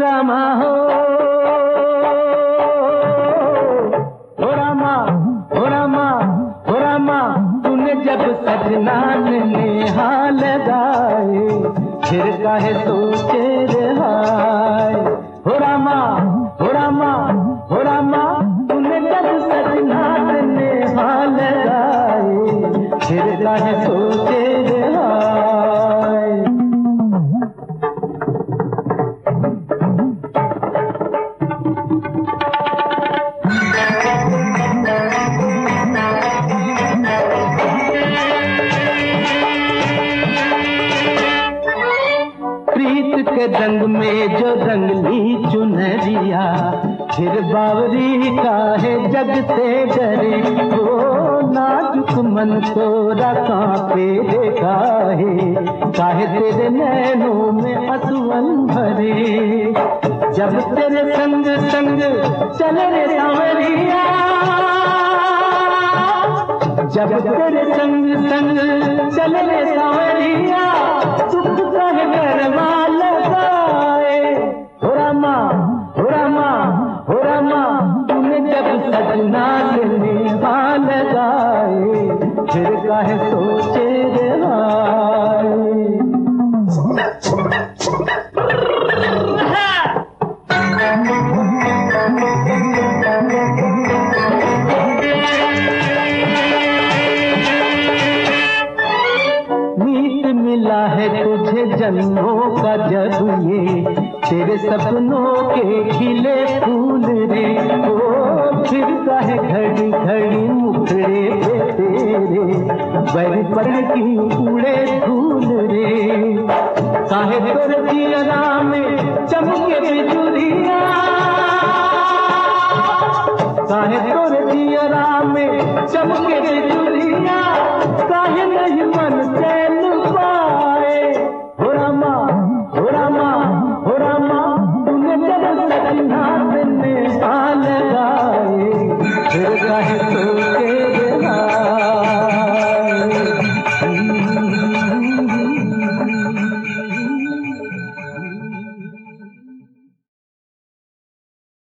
रामा हो रामा हो रामा हो रामा, तूने जब सजना ने हाल लगाए फिर काहे सोचे रे हाय। हो रामा हो रामा हो रामा, तूने जब सजना ने हाल लगाए फिर काहे सोचे रे हाय। प्रीत के रंग में जो रंगली चुनरिया फिर बावरी काहे जग से डरे। ओ नाजुक मन तोरा कांपे रे काहे तेरे नैनों में असुवन भरे। जब तेरे संग संग चले रे सांवरिया, जब तेरे संग संग चले रे सांवरिया, दुख काहे गरबा लगाए। हो रामा हो रामा हो रामा, तूने जब सजना ने हाल लगाए फिर काहे सोचे रे हाय। मीत मिला है तुझे जन्मों का जब ये तेरे सपनों के खिले फूल रे। ओ फिर काहे घड़ी घड़ी मुखड़े पे तेरे बैर पर की उड़े धूल रे। काहे तोरे जिया में चमके बिजुलिया, काहे तोरे जिया में चमके बिजुलिया, काहे नहीं मन से